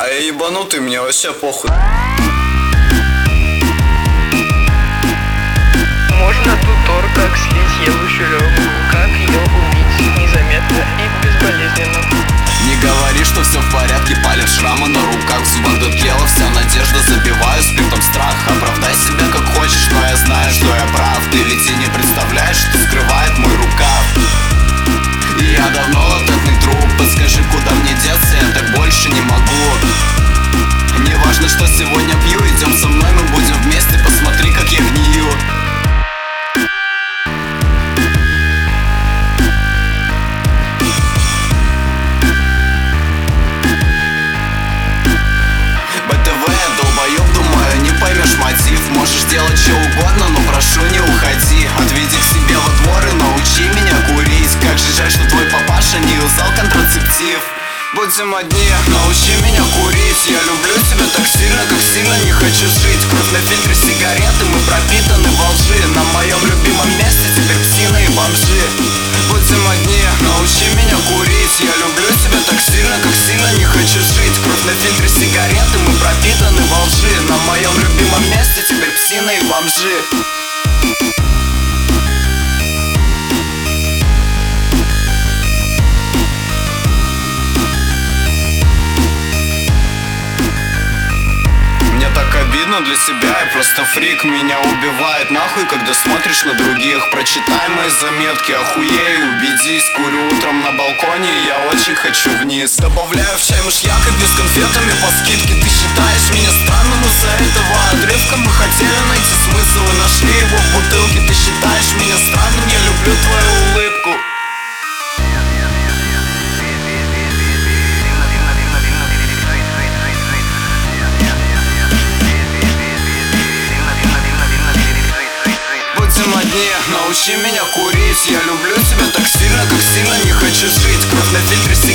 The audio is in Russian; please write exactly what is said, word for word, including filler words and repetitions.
А я ебанутый, мне вообще похуй. Можно тутор, как слить елущую легу, как ее убить незаметно и безболезненно. Не говори, что все в порядке, палят шрамы на руках, в зубах дотлела вся надежда, забиваю спиртом страх. Оправдай себя как хочешь, но я знаю, что я прав. Ты ведь и не представляешь, что скрывает мой рукав. И я давно латентный труп, подскажи, куда мне деться, я так больше не могу. Не важно, что сегодня пью, идем со мной, мы будем вместе, посмотри, как я гнию. Можешь делать что угодно, но прошу, не уходи. Отведи к себе во двор и научи меня курить. Как же жаль, что твой папаша не usал контрацептив. Будем одни, научи меня курить. Я люблю тебя так сильно, как сильно не хочу жить. Кровь на фильтре сигареты, мы пропитаны во лжи. На моем любимом месте теперь псины и бомжи. Будем одни, научи меня курить. Я люблю тебя так сильно, как сильно не хочу жить. Кровь на фильтре сигареты, мы пропитаны во лжи. На моем любимом месте теперь псины и бомжи. Обидно для себя, я просто фрик. Меня убивает нахуй, когда смотришь на других. Прочитай мои заметки, охуей, убедись. Курю утром на балконе, и я очень хочу вниз. Добавляю в чай мышьяк и пью с конфетами по скидке. Ты считаешь меня странным из-за этого отрывка? Мы хотели найти смысл и нашли его в бутылке. Ты считаешь меня странным, я люблю твою улыбку. Научи меня курить. Я люблю тебя так сильно, как сильно не хочу жить. Кровь на фильтре сигареты.